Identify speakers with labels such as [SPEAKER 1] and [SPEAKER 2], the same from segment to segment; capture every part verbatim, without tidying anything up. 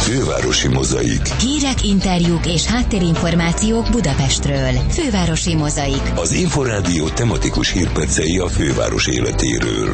[SPEAKER 1] Fővárosi Mozaik.
[SPEAKER 2] Hírek, interjúk és háttérinformációk Budapestről. Fővárosi Mozaik.
[SPEAKER 1] Az Inforádió tematikus hírpercei a főváros életéről.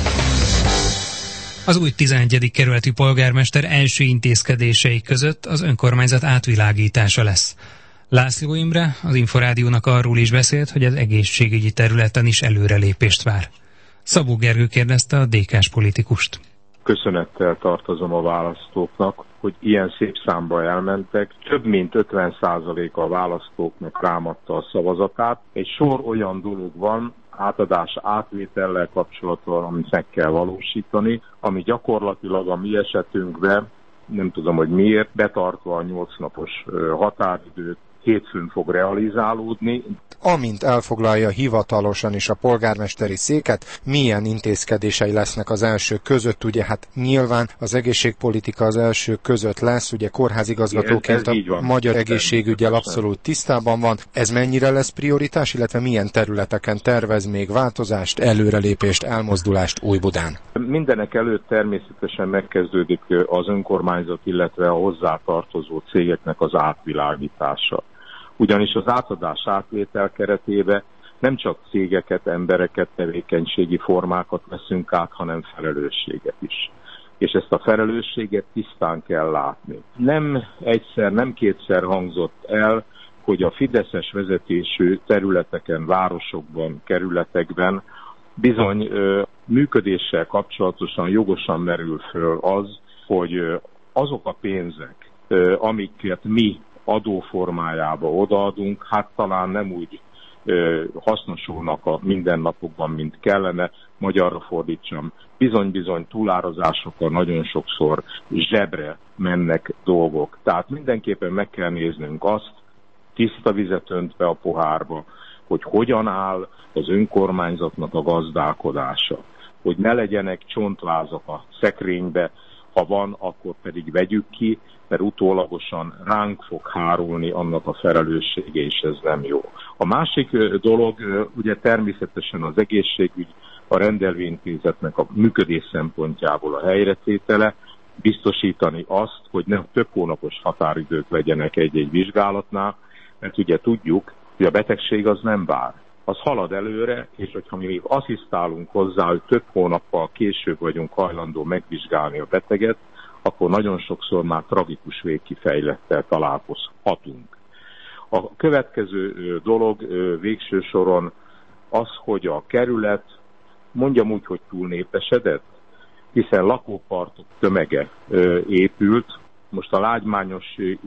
[SPEAKER 3] Az új tizenegyedik kerületi polgármester első intézkedései között az önkormányzat átvilágítása lesz. László Imre az Inforádiónak arról is beszélt, hogy az egészségügyi területen is előrelépést vár. Szabó Gergő kérdezte a dé ká-s politikust.
[SPEAKER 4] Köszönettel tartozom a választóknak, hogy ilyen szép számba elmentek. Több mint ötven százaléka a választóknak rámadta a szavazatát. Egy sor olyan dolog van, átadás átvétellel kapcsolatban, amit meg kell valósítani, ami gyakorlatilag a mi esetünkben, nem tudom, hogy miért, betartva a nyolc napos határidőt, hétfőn fog realizálódni.
[SPEAKER 5] Amint elfoglalja hivatalosan is a polgármesteri széket, milyen intézkedései lesznek az első között? Ugye hát nyilván az egészségpolitika az első között lesz, ugye kórházigazgatóként a van, magyar egészségügyel abszolút tisztában van. Ez mennyire lesz prioritás, illetve milyen területeken tervez még változást, előrelépést, elmozdulást Újbudán?
[SPEAKER 4] Mindenek előtt természetesen megkezdődik az önkormányzat, illetve a hozzátartozó cégeknek az átvilágítása. Ugyanis az átadás átvétel keretében nem csak cégeket, embereket, tevékenységi formákat veszünk át, hanem felelősséget is. És ezt a felelősséget tisztán kell látni. Nem egyszer, nem kétszer hangzott el, hogy a fideszes vezetésű területeken, városokban, kerületekben bizony ö, működéssel kapcsolatosan jogosan merül föl az, hogy ö, azok a pénzek, ö, amiket mi adóformájába odaadunk, hát talán nem úgy ö, hasznosulnak a mindennapokban, mint kellene. Magyarra fordítsam, bizony-bizony túlárazásokkal nagyon sokszor zsebre mennek dolgok. Tehát mindenképpen meg kell néznünk azt, tiszta vizet öntve a pohárba, hogy hogyan áll az önkormányzatnak a gazdálkodása. Hogy ne legyenek csontvázak a szekrénybe, ha van, akkor pedig vegyük ki, mert utólagosan ránk fog hárulni annak a felelőssége, és ez nem jó. A másik dolog, ugye természetesen az egészségügy, a rendelvényintézetnek a működés szempontjából a helyretétele, biztosítani azt, hogy nem több hónapos határidők legyenek egy-egy vizsgálatnál, mert ugye tudjuk, hogy a betegség az nem vár. Az halad előre, és hogyha mi még asszisztálunk hozzá, hogy több hónappal később vagyunk hajlandó megvizsgálni a beteget, akkor nagyon sokszor már tragikus végkifejlettel találkozhatunk. A következő dolog végső soron az, hogy a kerület, mondjam úgy, hogy túlnépesedett, hiszen lakópartok tömege épült. Most a lágymányos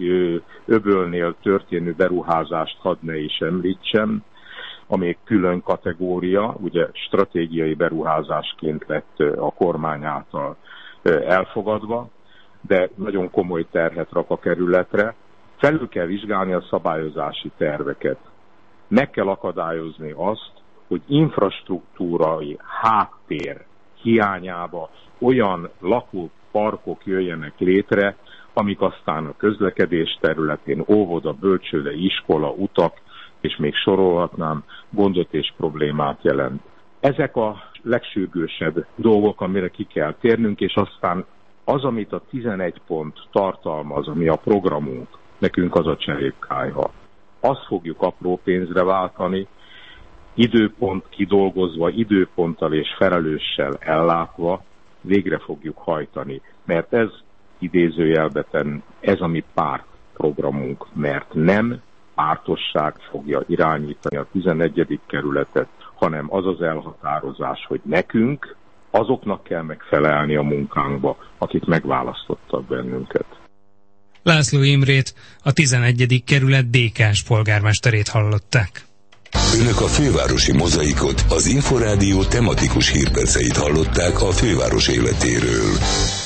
[SPEAKER 4] öbölnél történő beruházást hadd ne is említsem, ami külön kategória, ugye stratégiai beruházásként lett a kormány által elfogadva, de nagyon komoly terhet rak a kerületre. Felül kell vizsgálni a szabályozási terveket. Meg kell akadályozni azt, hogy infrastruktúrai háttér hiányába olyan lakóparkok jöjjenek létre, amik aztán a közlekedés területén, óvoda, bölcsőde, iskola, utak, és még sorolhatnám, gondot és problémát jelent. Ezek a legsürgősebb dolgok, amire ki kell térnünk, és aztán az, amit a tizenegy pont tartalmaz, ami a programunk, nekünk az a cserépkályha. Azt fogjuk apró pénzre váltani, időpont kidolgozva, időponttal és felelőssel ellátva végre fogjuk hajtani. Mert ez idézőjelben, ez a mi pártprogramunk, mert nem pártosság fogja irányítani a tizenegyedik kerületet, hanem az az elhatározás, hogy nekünk azoknak kell megfelelni a munkánkba, akik megválasztottak bennünket.
[SPEAKER 3] László Imrét, a tizenegyedik kerület dé ká-s polgármesterét hallották.
[SPEAKER 1] Önök a Fővárosi Mozaikot, az Inforádió tematikus hírperceit hallották a főváros életéről.